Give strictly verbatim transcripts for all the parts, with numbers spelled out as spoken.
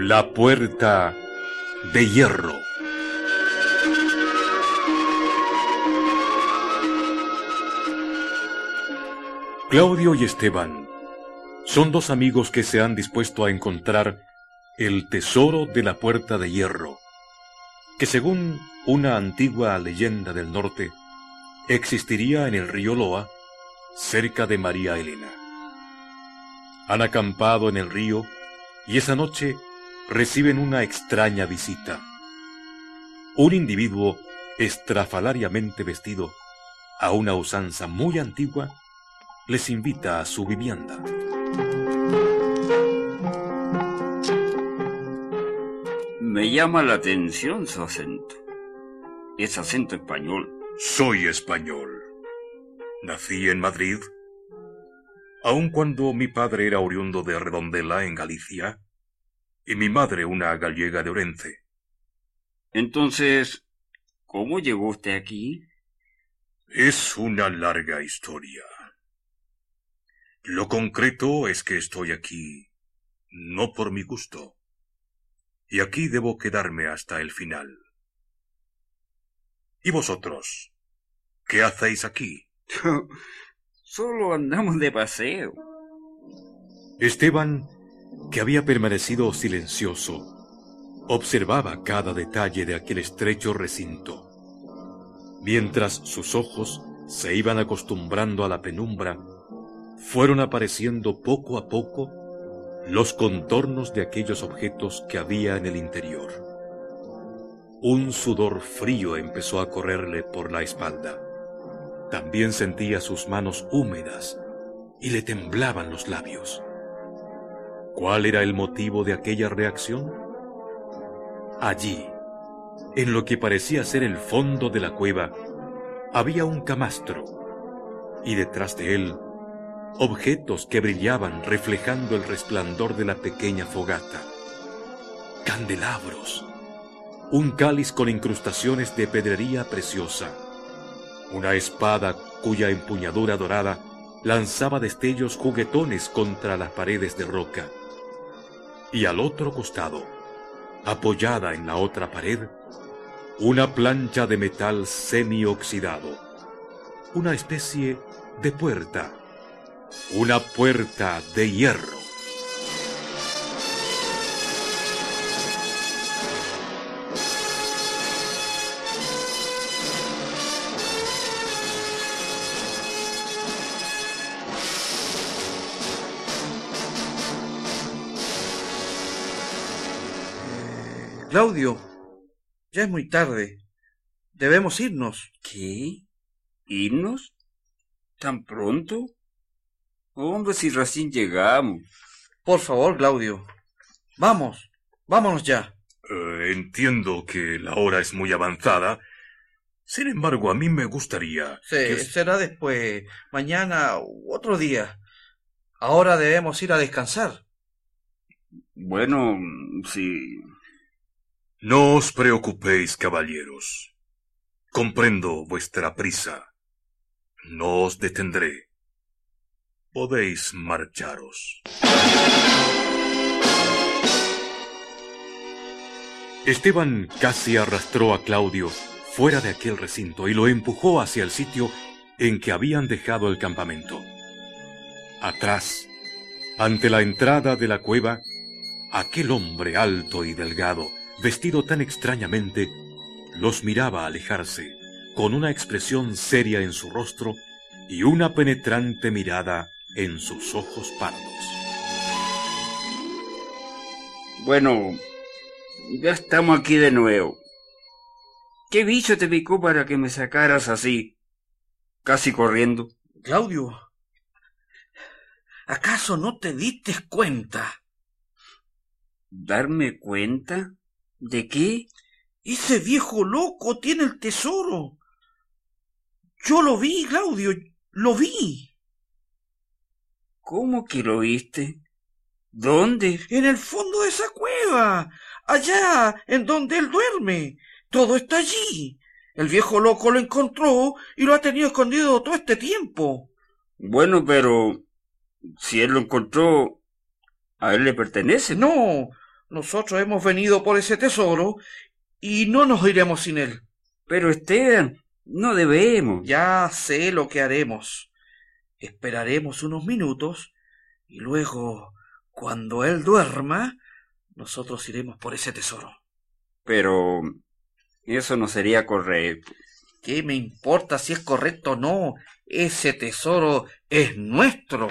La puerta de hierro. Claudio y Esteban son dos amigos que se han dispuesto a encontrar el tesoro de la puerta de hierro, que según una antigua leyenda del norte, existiría en el río Loa, cerca de María Elena. Han acampado en el río y esa noche reciben una extraña visita. Un individuo estrafalariamente vestido, a una usanza muy antigua, les invita a su vivienda. Me llama la atención su acento. Es acento español. Soy español. Nací en Madrid. Aun cuando mi padre era oriundo de Redondela, en Galicia, y mi madre una gallega de Orense. Entonces, ¿cómo llegó usted aquí? Es una larga historia. Lo concreto es que estoy aquí no por mi gusto, y aquí debo quedarme hasta el final. ¿Y vosotros? ¿Qué hacéis aquí? Solo andamos de paseo. Esteban, que había permanecido silencioso, observaba cada detalle de aquel estrecho recinto. Mientras sus ojos se iban acostumbrando a la penumbra, fueron apareciendo poco a poco los contornos de aquellos objetos que había en el interior. Un sudor frío empezó a correrle por la espalda. También sentía sus manos húmedas y le temblaban los labios. ¿Cuál era el motivo de aquella reacción? Allí, en lo que parecía ser el fondo de la cueva, había un camastro, y detrás de él, objetos que brillaban reflejando el resplandor de la pequeña fogata. Candelabros, un cáliz con incrustaciones de pedrería preciosa, una espada cuya empuñadura dorada lanzaba destellos juguetones contra las paredes de roca. Y al otro costado, apoyada en la otra pared, una plancha de metal semioxidado, una especie de puerta, una puerta de hierro. Claudio, ya es muy tarde. Debemos irnos. ¿Qué? ¿Irnos? ¿Tan pronto? Hombre, si recién llegamos. Por favor, Claudio. Vamos, vámonos ya. Eh, entiendo que la hora es muy avanzada. Sin embargo, a mí me gustaría... Sí, que... será después, mañana u otro día. Ahora debemos ir a descansar. Bueno, sí... No os preocupéis, caballeros. Comprendo vuestra prisa. No os detendré. Podéis marcharos. Esteban casi arrastró a Claudio fuera de aquel recinto y lo empujó hacia el sitio en que habían dejado el campamento. Atrás, ante la entrada de la cueva, aquel hombre alto y delgado, vestido tan extrañamente, los miraba alejarse, con una expresión seria en su rostro y una penetrante mirada en sus ojos pardos. Bueno, ya estamos aquí de nuevo. ¿Qué bicho te picó para que me sacaras así, casi corriendo? Claudio, ¿acaso no te diste cuenta? ¿Darme cuenta? ¿De qué? Ese viejo loco tiene el tesoro. Yo lo vi, Claudio, lo vi. ¿Cómo que lo viste? ¿Dónde? En el fondo de esa cueva, allá en donde él duerme. Todo está allí. El viejo loco lo encontró y lo ha tenido escondido todo este tiempo. Bueno, pero si él lo encontró, ¿a él le pertenece? No, Nosotros hemos venido por ese tesoro y no nos iremos sin él. Pero Esteban, no debemos. Ya sé lo que haremos. Esperaremos unos minutos y luego, cuando él duerma, nosotros iremos por ese tesoro. Pero eso no sería correcto. ¿Qué me importa si es correcto o no? Ese tesoro es nuestro.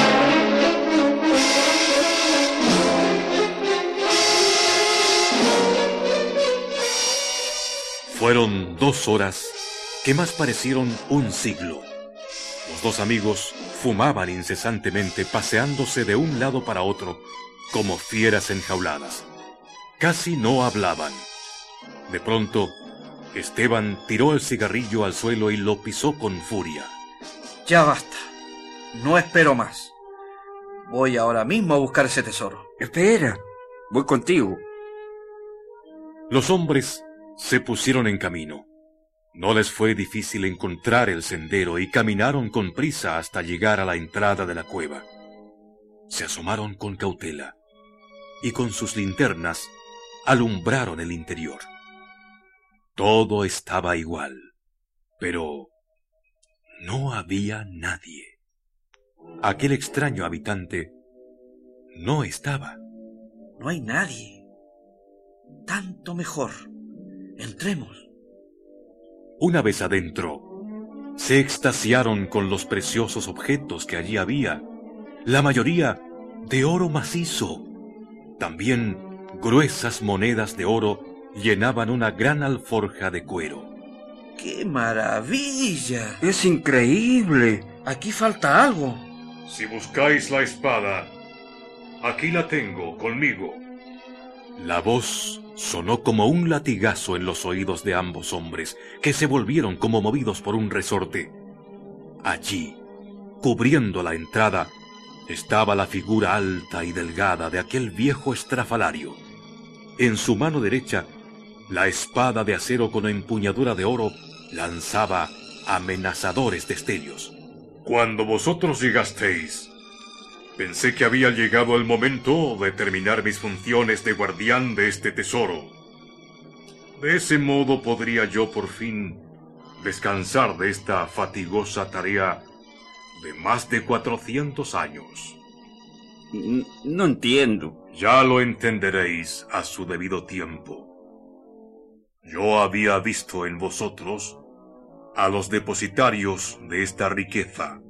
Fueron dos horas que más parecieron un siglo. Los dos amigos fumaban incesantemente, paseándose de un lado para otro, como fieras enjauladas. Casi no hablaban. De pronto, Esteban tiró el cigarrillo al suelo y lo pisó con furia. Ya basta. No espero más. Voy ahora mismo a buscar ese tesoro. Espera, voy contigo. Los hombres se pusieron en camino. No les fue difícil encontrar el sendero y caminaron con prisa hasta llegar a la entrada de la cueva. Se asomaron con cautela y con sus linternas alumbraron el interior. Todo estaba igual, pero no había nadie. Aquel extraño habitante no estaba. No hay nadie. Tanto mejor. Entremos. Una vez adentro, se extasiaron con los preciosos objetos que allí había, la mayoría de oro macizo. También gruesas monedas de oro llenaban una gran alforja de cuero. ¡Qué maravilla! Es increíble. Aquí falta algo. Si buscáis la espada, aquí la tengo conmigo. La voz sonó como un latigazo en los oídos de ambos hombres, que se volvieron como movidos por un resorte. Allí, cubriendo la entrada, estaba la figura alta y delgada de aquel viejo estrafalario. En su mano derecha, la espada de acero con empuñadura de oro lanzaba amenazadores destellos. Cuando vosotros llegasteis, pensé que había llegado el momento de terminar mis funciones de guardián de este tesoro. De ese modo podría yo por fin descansar de esta fatigosa tarea de más de cuatrocientos años. N- no entiendo. Ya lo entenderéis a su debido tiempo. Yo había visto en vosotros a los depositarios de esta riqueza.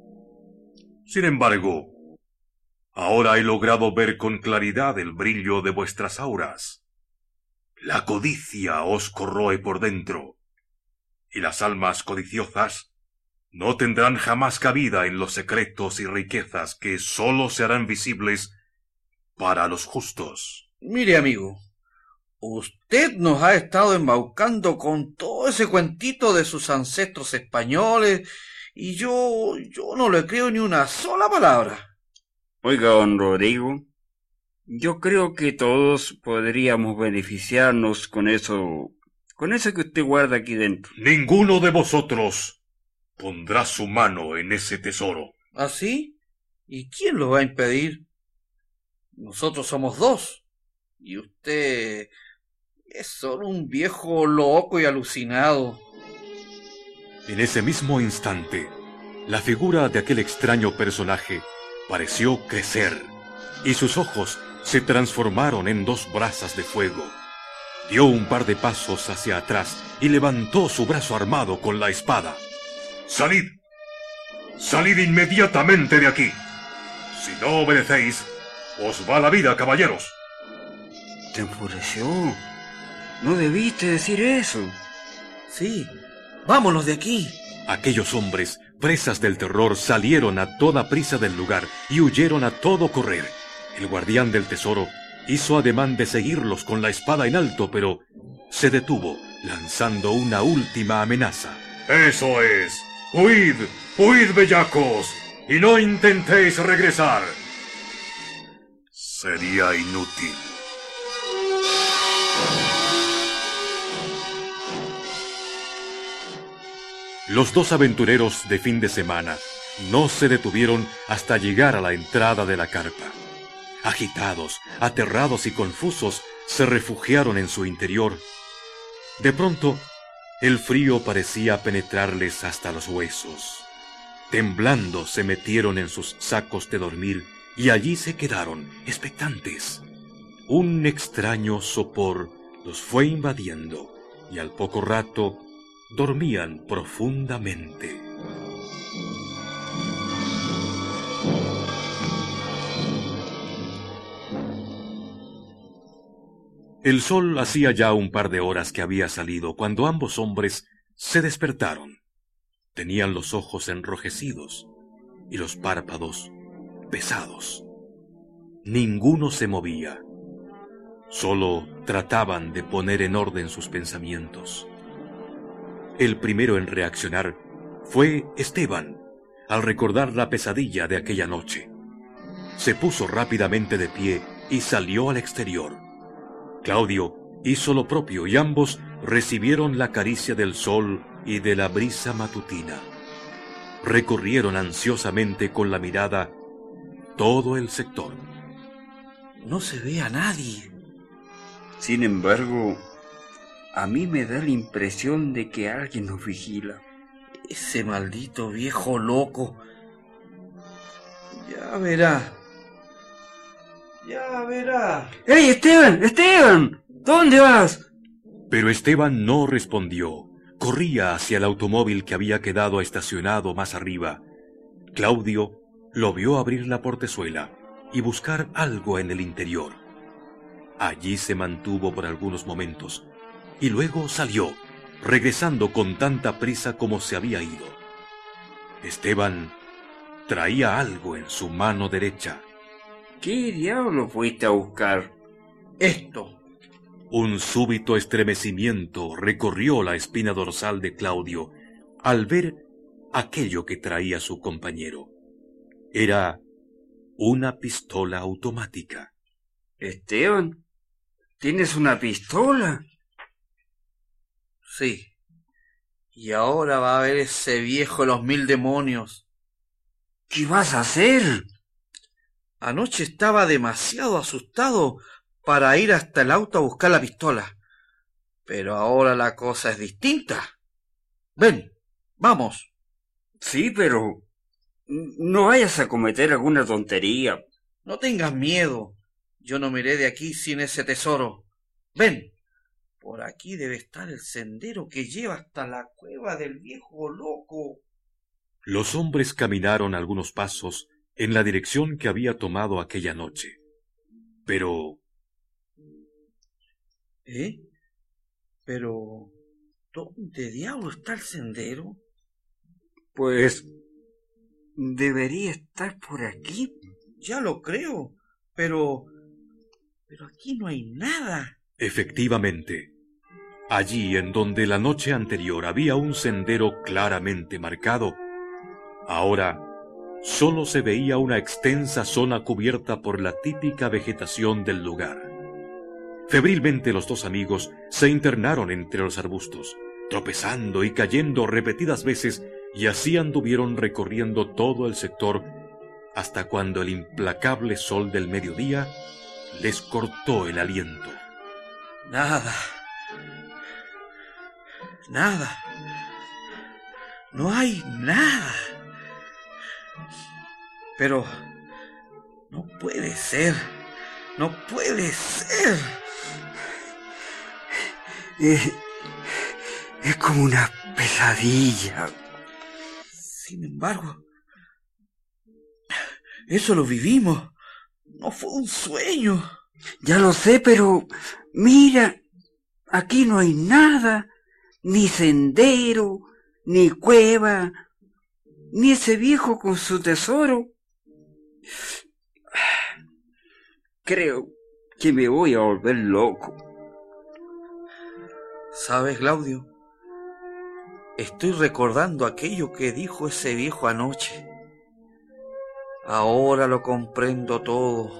Sin embargo, ahora he logrado ver con claridad el brillo de vuestras auras. La codicia os corroe por dentro, y las almas codiciosas no tendrán jamás cabida en los secretos y riquezas que sólo se harán visibles para los justos. Mire, amigo, usted nos ha estado embaucando con todo ese cuentito de sus ancestros españoles, y yo, yo no le creo ni una sola palabra. Oiga, don Rodrigo, yo creo que todos podríamos beneficiarnos con eso, con eso que usted guarda aquí dentro. Ninguno de vosotros pondrá su mano en ese tesoro. ¿Así? ¿Y quién lo va a impedir? Nosotros somos dos, y usted es solo un viejo loco y alucinado. En ese mismo instante, la figura de aquel extraño personaje pareció crecer, y sus ojos se transformaron en dos brasas de fuego. Dio un par de pasos hacia atrás y levantó su brazo armado con la espada. ¡Salid! ¡Salid inmediatamente de aquí! Si no obedecéis, os va la vida, caballeros. Te enfureció. No debiste decir eso. Sí, vámonos de aquí. Aquellos hombres, presas del terror, salieron a toda prisa del lugar y huyeron a todo correr. El guardián del tesoro hizo ademán de seguirlos con la espada en alto, pero se detuvo, lanzando una última amenaza. ¡Eso es! ¡Huid! ¡Huid, bellacos! ¡Y no intentéis regresar! Sería inútil. Los dos aventureros de fin de semana no se detuvieron hasta llegar a la entrada de la carpa. Agitados, aterrados y confusos, se refugiaron en su interior. De pronto, el frío parecía penetrarles hasta los huesos. Temblando, se metieron en sus sacos de dormir y allí se quedaron, expectantes. Un extraño sopor los fue invadiendo y al poco rato dormían profundamente. El sol hacía ya un par de horas que había salido cuando ambos hombres se despertaron. Tenían los ojos enrojecidos y los párpados pesados. Ninguno se movía. Solo trataban de poner en orden sus pensamientos. El primero en reaccionar fue Esteban, al recordar la pesadilla de aquella noche. Se puso rápidamente de pie y salió al exterior. Claudio hizo lo propio y ambos recibieron la caricia del sol y de la brisa matutina. Recorrieron ansiosamente con la mirada todo el sector. No se ve a nadie. Sin embargo, a mí me da la impresión de que alguien nos vigila. Ese maldito viejo loco. Ya verá. Ya verá. ¡Ey, Esteban! ¡Esteban! ¿Dónde vas? Pero Esteban no respondió. Corría hacia el automóvil que había quedado estacionado más arriba. Claudio lo vio abrir la portezuela y buscar algo en el interior. Allí se mantuvo por algunos momentos y luego salió, regresando con tanta prisa como se había ido. Esteban traía algo en su mano derecha. ¿Qué diablo fuiste a buscar? Esto. Un súbito estremecimiento recorrió la espina dorsal de Claudio al ver aquello que traía su compañero. Era una pistola automática. Esteban, ¿tienes una pistola? Sí. Y ahora va a ver ese viejo de los mil demonios. ¿Qué vas a hacer? Anoche estaba demasiado asustado para ir hasta el auto a buscar la pistola. Pero ahora la cosa es distinta. Ven, vamos. Sí, pero no vayas a cometer alguna tontería. No tengas miedo. Yo no me iré de aquí sin ese tesoro. Ven, por aquí debe estar el sendero que lleva hasta la cueva del viejo loco. Los hombres caminaron algunos pasos en la dirección que había tomado aquella noche. Pero... ¿Eh? Pero... ¿dónde diablo está el sendero? Pues... debería estar por aquí. Ya lo creo, pero... pero aquí no hay nada. Efectivamente, allí en donde la noche anterior había un sendero claramente marcado, ahora solo se veía una extensa zona cubierta por la típica vegetación del lugar. Febrilmente los dos amigos se internaron entre los arbustos, tropezando y cayendo repetidas veces, y así anduvieron recorriendo todo el sector hasta cuando el implacable sol del mediodía les cortó el aliento. Nada. Nada. No hay nada. Pero no puede ser. No puede ser. Es, es como una pesadilla. Sin embargo, eso lo vivimos. No fue un sueño. Ya lo sé, pero mira, aquí no hay nada, ni sendero, ni cueva, ni ese viejo con su tesoro. Creo que me voy a volver loco. ¿Sabes, Claudio? Estoy recordando aquello que dijo ese viejo anoche. Ahora lo comprendo todo.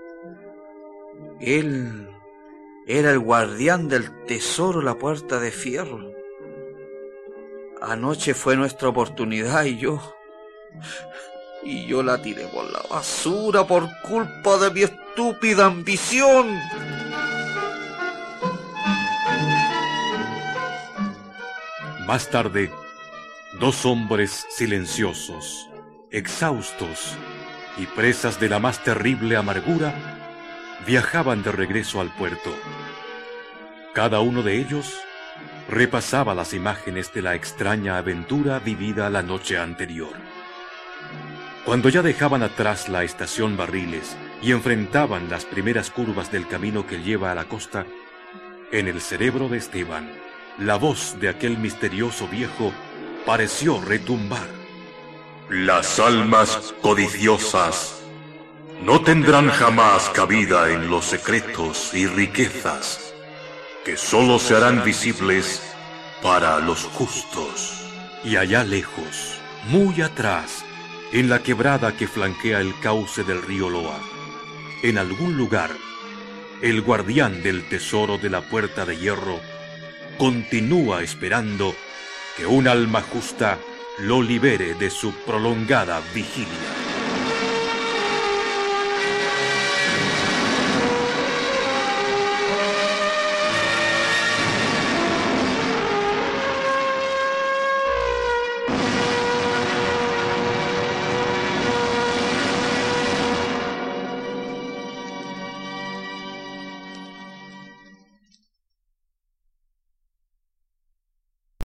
Él era el guardián del tesoro, la puerta de fierro. Anoche fue nuestra oportunidad y yo... y yo la tiré por la basura por culpa de mi estúpida ambición. Más tarde, dos hombres silenciosos, exhaustos y presas de la más terrible amargura, viajaban de regreso al puerto. Cada uno de ellos repasaba las imágenes de la extraña aventura vivida la noche anterior. Cuando ya dejaban atrás la estación Barriles y enfrentaban las primeras curvas del camino que lleva a la costa, en el cerebro de Esteban, la voz de aquel misterioso viejo pareció retumbar. Las almas codiciosas no tendrán jamás cabida en los secretos y riquezas que solo se harán visibles para los justos. Y allá lejos, muy atrás, en la quebrada que flanquea el cauce del río Loa, en algún lugar, el guardián del tesoro de la Puerta de Hierro continúa esperando que un alma justa lo libere de su prolongada vigilia.